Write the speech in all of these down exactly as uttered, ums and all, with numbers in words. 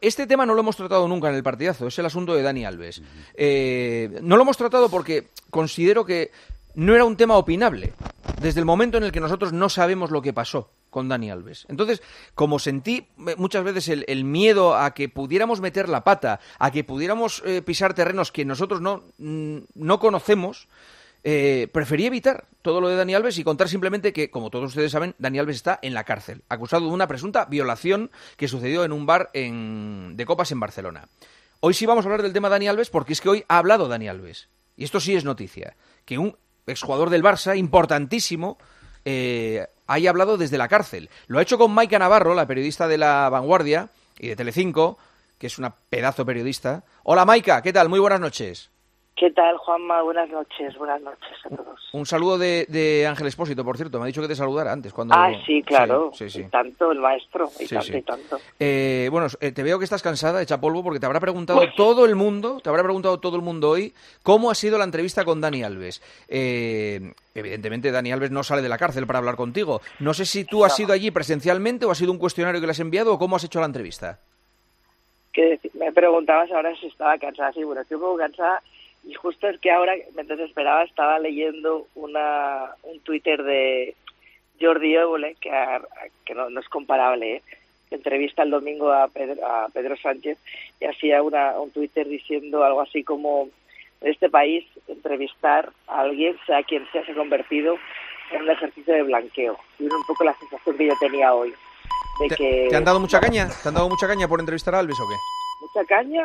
este tema no lo hemos tratado nunca en el partidazo, es el asunto de Dani Alves. Eh, no lo hemos tratado porque considero que no era un tema opinable, desde el momento en el que nosotros no sabemos lo que pasó con Dani Alves. Entonces, como sentí muchas veces el, el miedo a que pudiéramos meter la pata, a que pudiéramos eh, pisar terrenos que nosotros no, no conocemos, eh, preferí evitar todo lo de Dani Alves y contar simplemente que, como todos ustedes saben, Dani Alves está en la cárcel, acusado de una presunta violación que sucedió en un bar en, de copas en Barcelona. Hoy sí vamos a hablar del tema Dani Alves porque es que hoy ha hablado Dani Alves. Y esto sí es noticia, que un exjugador del Barça, importantísimo, eh, haya hablado desde la cárcel. Lo ha hecho con Maika Navarro, la periodista de La Vanguardia y de Telecinco, que es una pedazo periodista. Hola Maika, ¿qué tal? Muy buenas noches. ¿Qué tal, Juanma? Buenas noches, buenas noches a todos. Un saludo de, de Ángel Expósito, por cierto, me ha dicho que te saludara antes. Cuando... Ah, sí, claro, sí, sí, sí. Y tanto el maestro, y sí, tanto sí. y tanto. Eh, bueno, eh, te veo que estás cansada, hecha polvo, porque te habrá preguntado todo el mundo, te habrá preguntado todo el mundo hoy cómo ha sido la entrevista con Dani Alves. Eh, evidentemente, Dani Alves no sale de la cárcel para hablar contigo. No sé si tú has No. ido allí presencialmente o ha sido un cuestionario que le has enviado o cómo has hecho la entrevista. ¿Qué decir? Me preguntabas ahora si estaba cansada. Sí, bueno, estoy un poco cansada. Y justo es que ahora, mientras esperaba, estaba leyendo una un Twitter de Jordi Évole, que, a, que no, no es comparable, ¿eh? Que entrevista el domingo a Pedro, a Pedro Sánchez y hacía una, un Twitter diciendo algo así como: en este país, entrevistar a alguien, sea quien sea, se ha convertido en un ejercicio de blanqueo. Y era un poco la sensación que yo tenía hoy. De ¿Te, que, ¿Te han dado mucha bueno, caña? ¿Te han dado mucha caña por entrevistar a Alves o qué? Mucha caña,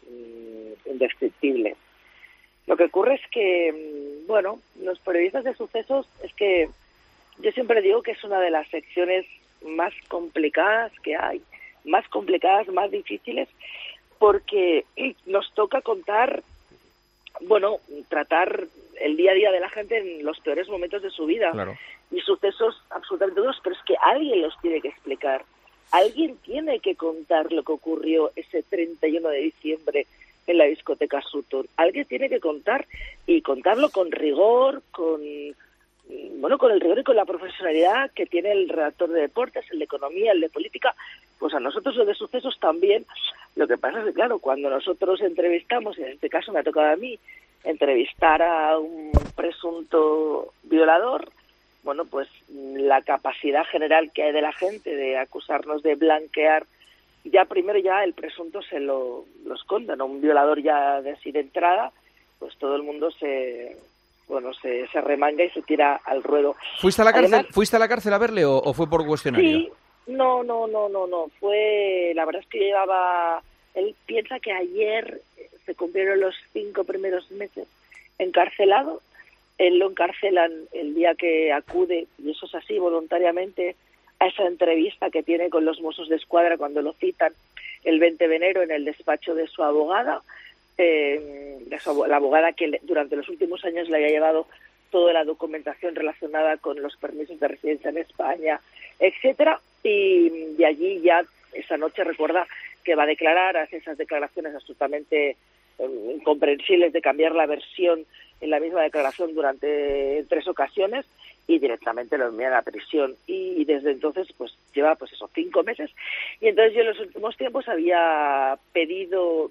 mmm, indescriptible. Lo que ocurre es que, bueno, los periodistas de sucesos, es que yo siempre digo que es una de las secciones más complicadas que hay, más complicadas, más difíciles, porque nos toca contar, bueno, tratar el día a día de la gente en los peores momentos de su vida. Claro. Y sucesos absolutamente duros, pero es que alguien los tiene que explicar. Alguien tiene que contar lo que ocurrió ese treinta y uno de diciembre en la discoteca Sutton. Alguien tiene que contar y contarlo con rigor, con bueno, con el rigor y con la profesionalidad que tiene el redactor de deportes, el de economía, el de política. Pues a nosotros los de sucesos también. Lo que pasa es que, claro, cuando nosotros entrevistamos, y en este caso me ha tocado a mí, entrevistar a un presunto violador, bueno, pues la capacidad general que hay de la gente de acusarnos de blanquear, ya primero ya el presunto se lo, lo esconde, ¿no? Un violador ya de así de entrada, pues todo el mundo se bueno se, se remanga y se tira al ruedo. ¿Fuiste a la cárcel, Además, ¿fuiste a la cárcel a verle o, o fue por cuestionario? Sí, no, no, no, no, no, fue, la verdad es que llevaba, él piensa que ayer se cumplieron los cinco primeros meses encarcelado. Él lo encarcelan el día que acude, y eso es así, voluntariamente, a esa entrevista que tiene con los Mossos de Escuadra cuando lo citan el veinte de enero en el despacho de su abogada, eh, de su, la abogada que le, durante los últimos años le había llevado toda la documentación relacionada con los permisos de residencia en España, etcétera, y de allí ya esa noche recuerda que va a declarar, hace esas declaraciones absolutamente eh, incomprensibles de cambiar la versión en la misma declaración durante tres ocasiones y directamente lo envían a prisión. Y desde entonces pues lleva pues eso, cinco meses. Y entonces yo en los últimos tiempos había pedido,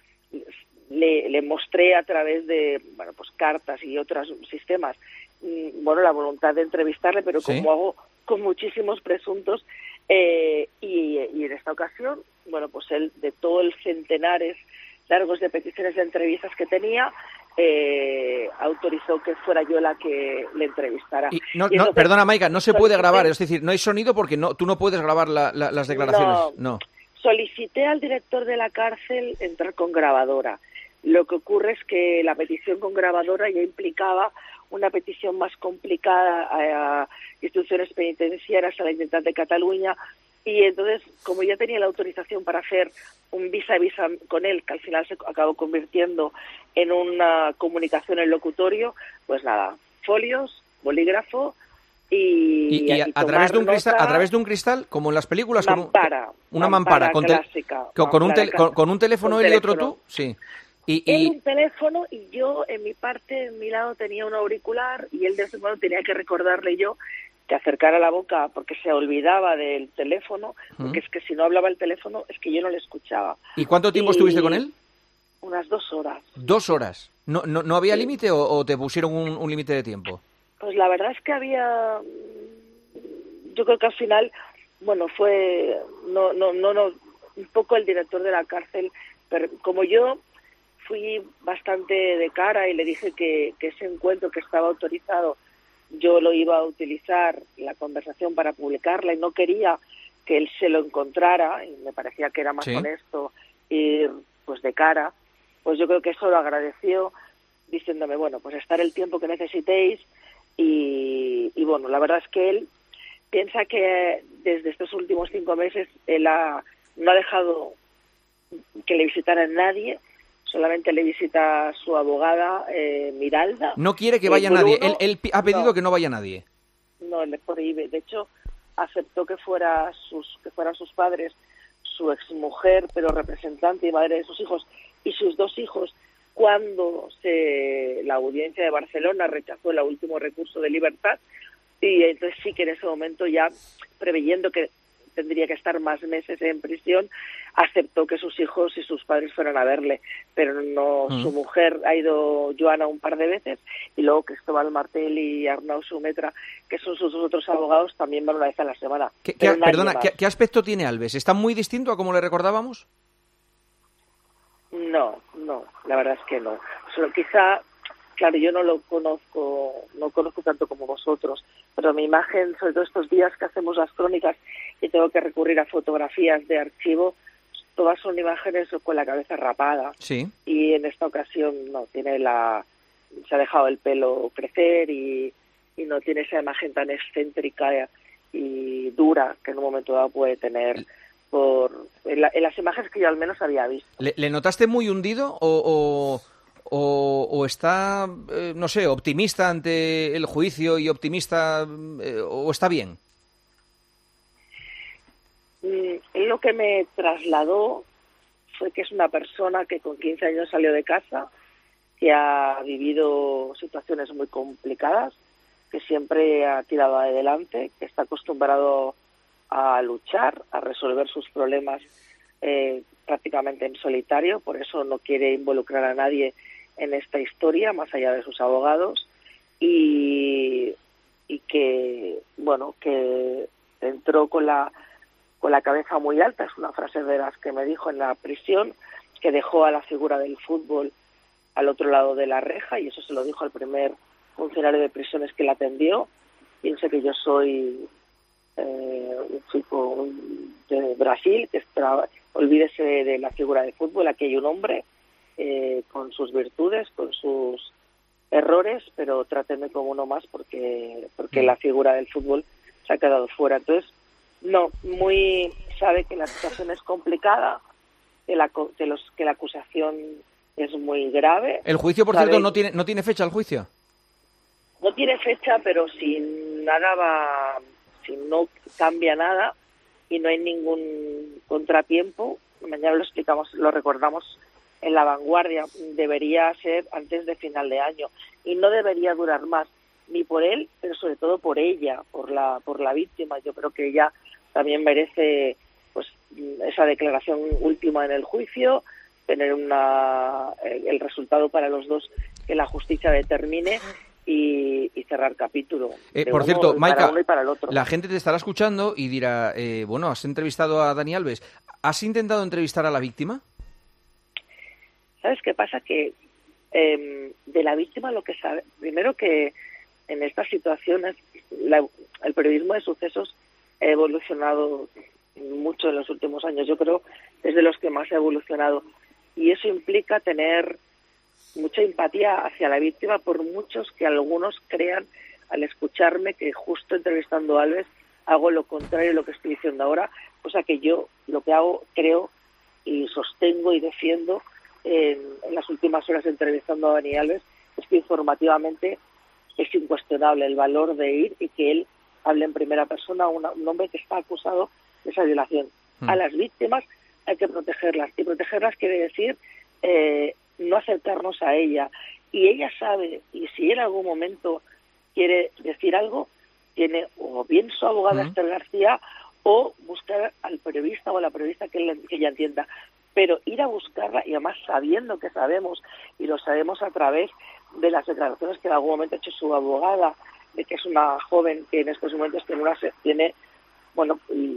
le, le mostré a través de bueno pues cartas y otros sistemas, bueno, la voluntad de entrevistarle, pero ¿Sí? como hago con muchísimos presuntos, eh, y, y en esta ocasión, bueno, pues él, de todo el centenares largos de peticiones de entrevistas que tenía, eh, autorizó que fuera yo la que le entrevistara. Y no, y no, entonces, perdona, Maika, no se puede solicité, grabar, es decir, no hay sonido porque no, tú no puedes grabar la, la, las declaraciones. No, no. Solicité al director de la cárcel entrar con grabadora. Lo que ocurre es que la petición con grabadora ya implicaba una petición más complicada a, a instituciones penitenciarias, a la Generalitat de Cataluña, y entonces, como ya tenía la autorización para hacer un vis a vis con él, que al final se acabó convirtiendo en una comunicación en locutorio, pues nada, folios, bolígrafo y, y, y a, y a través de un nota, cristal, a través de un cristal, como en las películas, mampara, con un, una mampara, mampara con, clásica, con, con, un mampara tel, con, con un teléfono con él y otro teléfono. tú, sí. Y, Él y... un teléfono y yo en mi parte, en mi lado tenía un auricular y él de vez en cuando tenía que recordarle yo que acercara la boca porque se olvidaba del teléfono, porque ¿Mm? es que si no hablaba el teléfono es que yo no le escuchaba. ¿Y cuánto tiempo Y estuviste con él? Unas dos horas. Dos horas. ¿No, no, no había Sí. límite o, o te pusieron un, un límite de tiempo? Pues la verdad es que había, yo creo que al final, bueno, fue, no, no, no, no, un poco el director de la cárcel, pero como yo fui bastante de cara y le dije que, que ese encuentro que estaba autorizado, yo lo iba a utilizar, la conversación, para publicarla, y no quería que él se lo encontrara, y me parecía que era más Sí. honesto ir pues de cara, pues yo creo que eso lo agradeció, diciéndome, bueno, pues estar el tiempo que necesitéis. Y, y bueno, la verdad es que él piensa que desde estos últimos cinco meses él ha, no ha dejado que le visitara nadie, solamente le visita su abogada, eh, Miralda. No quiere que eh, vaya Bruno, nadie. Él, él pi- ha pedido no, que no vaya nadie. no le prohíbe. De hecho, aceptó que fuera sus que fueran sus padres, su exmujer, pero representante y madre de sus hijos, y sus dos hijos, cuando se, la audiencia de Barcelona rechazó el último recurso de libertad, y entonces sí que en ese momento, ya preveyendo que tendría que estar más meses en prisión, aceptó que sus hijos y sus padres fueran a verle, pero no, Mm. su mujer ha ido, Joana, un par de veces, y luego Cristóbal Martel y Arnau Sumetra, que son sus dos otros abogados, también van una vez a la semana. ¿Qué, qué- Pero nadie perdona, más. ¿qué, qué aspecto tiene Alves? ¿Está muy distinto a como le recordábamos? No, no, la verdad es que no. Solo quizá, claro, yo no lo conozco, no conozco tanto como vosotros, pero mi imagen, sobre todo estos días que hacemos las crónicas y tengo que recurrir a fotografías de archivo, todas son imágenes con la cabeza rapada. Sí. Y en esta ocasión no, tiene la, se ha dejado el pelo crecer y, y no tiene esa imagen tan excéntrica y dura que en un momento dado puede tener por en, la, en las imágenes que yo al menos había visto. ¿Le, le notaste muy hundido o, o, o, o está, eh, no sé, optimista ante el juicio y optimista, eh, o está bien? Mm, él lo que me trasladó fue que es una persona que con quince años salió de casa, que ha vivido situaciones muy complicadas, que siempre ha tirado adelante, que está acostumbrado a luchar, a resolver sus problemas eh, prácticamente en solitario, por eso no quiere involucrar a nadie en esta historia, más allá de sus abogados, y, y que, bueno, que entró con la con la cabeza muy alta, es una frase de las que me dijo en la prisión, que dejó a la figura del fútbol al otro lado de la reja, y eso se lo dijo al primer funcionario de prisiones que la atendió. Piense que yo soy eh, un chico de Brasil, que está, olvídese de la figura de fútbol, aquí hay un hombre eh, con sus virtudes, con sus errores, pero tráteme como uno más porque, porque la figura del fútbol se ha quedado fuera. Entonces, no, muy sabe que la situación es complicada, que la, que los, que la acusación es muy grave. El juicio, por sabe, cierto, no tiene no tiene fecha el juicio. No tiene fecha, pero si nada va, si no cambia nada y no hay ningún contratiempo, mañana lo explicamos, lo recordamos en La Vanguardia, debería ser antes de final de año y no debería durar más, ni por él, pero sobre todo por ella, por la por la víctima. Yo creo que ella también merece pues esa declaración última en el juicio, tener una el resultado para los dos que la justicia determine y, y cerrar capítulo. Eh, de por uno, cierto, para Maika, uno y para el otro. la gente te estará escuchando y dirá, eh, bueno, has entrevistado a Dani Alves. ¿Has intentado entrevistar a la víctima? ¿Sabes qué pasa? Que eh, de la víctima lo que sabe, primero que en estas situaciones la, el periodismo de sucesos ha evolucionado mucho en los últimos años. Yo creo que es de los que más ha evolucionado y eso implica tener mucha empatía hacia la víctima, por muchos que algunos crean al escucharme que justo entrevistando a Alves hago lo contrario de lo que estoy diciendo ahora, cosa que yo lo que hago, creo y sostengo y defiendo en, en las últimas horas entrevistando a Dani Alves, es que informativamente es incuestionable el valor de ir y que él hable en primera persona, una, un hombre que está acusado de esa violación. Mm. A las víctimas hay que protegerlas, y protegerlas quiere decir eh, no acercarnos a ella. Y ella sabe, y si en algún momento quiere decir algo, tiene o bien su abogada Uh-huh. Esther García o buscar al periodista o a la periodista que, le, que ella entienda. Pero ir a buscarla, y además sabiendo que sabemos, y lo sabemos a través de las declaraciones que en algún momento ha hecho su abogada, de que es una joven que en estos momentos tiene una tiene bueno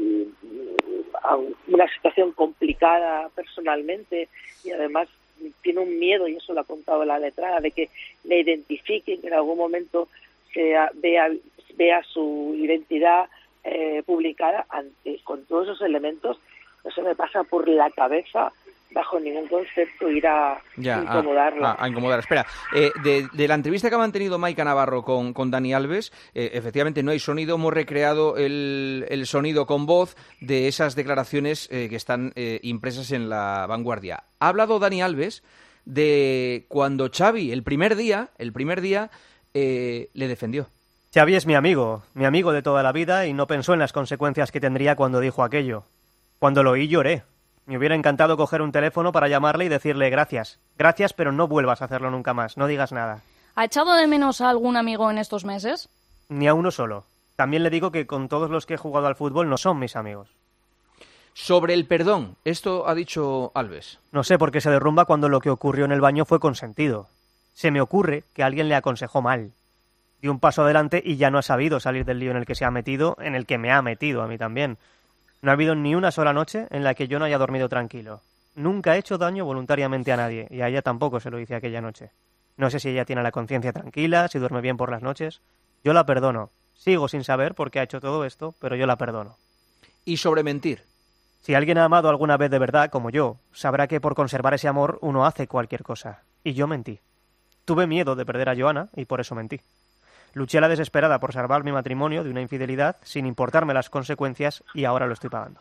una situación complicada personalmente, y además tiene un miedo, y eso lo ha contado la letrada, de que le identifiquen, que en algún momento sea, vea, vea su identidad eh, publicada. Ante, con todos esos elementos, no se me pasa por la cabeza bajo ningún concepto ir a ya, incomodarla. A, a, a incomodar. Espera, eh, de, de la entrevista que ha mantenido Maika Navarro con, con Dani Alves, eh, efectivamente no hay sonido, hemos recreado el, el sonido con voz de esas declaraciones eh, que están eh, impresas en La Vanguardia. Ha hablado Dani Alves de cuando Xavi, el primer día, el primer día, eh, le defendió. Xavi es mi amigo, mi amigo de toda la vida, y no pensó en las consecuencias que tendría cuando dijo aquello. Cuando lo oí lloré. Me hubiera encantado coger un teléfono para llamarle y decirle gracias. Gracias, pero no vuelvas a hacerlo nunca más. No digas nada. ¿Ha echado de menos a algún amigo en estos meses? Ni a uno solo. También le digo que con todos los que he jugado al fútbol no son mis amigos. Sobre el perdón, esto ha dicho Alves. No sé por qué se derrumba cuando lo que ocurrió en el baño fue consentido. Se me ocurre que alguien le aconsejó mal. Dio un paso adelante y ya no ha sabido salir del lío en el que se ha metido, en el que me ha metido a mí también. No ha habido ni una sola noche en la que yo no haya dormido tranquilo. Nunca he hecho daño voluntariamente a nadie, y a ella tampoco se lo hice aquella noche. No sé si ella tiene la conciencia tranquila, si duerme bien por las noches. Yo la perdono. Sigo sin saber por qué ha hecho todo esto, pero yo la perdono. Y sobre mentir. Si alguien ha amado alguna vez de verdad, como yo, sabrá que por conservar ese amor uno hace cualquier cosa. Y yo mentí. Tuve miedo de perder a Joana y por eso mentí. Luché a la desesperada por salvar mi matrimonio de una infidelidad sin importarme las consecuencias, y ahora lo estoy pagando.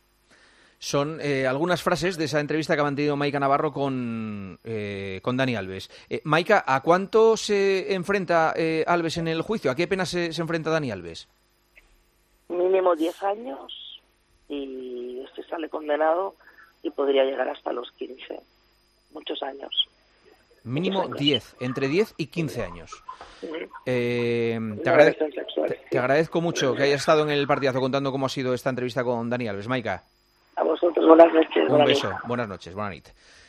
Son eh, algunas frases de esa entrevista que ha mantenido Maika Navarro con, eh, con Dani Alves. Eh, Maika, ¿a cuánto se enfrenta eh, Alves en el juicio? ¿A qué pena se, se enfrenta Dani Alves? Mínimo diez años, y este sale condenado y podría llegar hasta los quince. Muchos años. Mínimo diez, entre diez y quince años. Sí. Eh, te, agrade- te, te agradezco mucho que hayas estado en el partidazo contando cómo ha sido esta entrevista con Dani Alves. Maika. A vosotros, buenas noches. Un buenas beso, noches. buenas noches, buenas noches.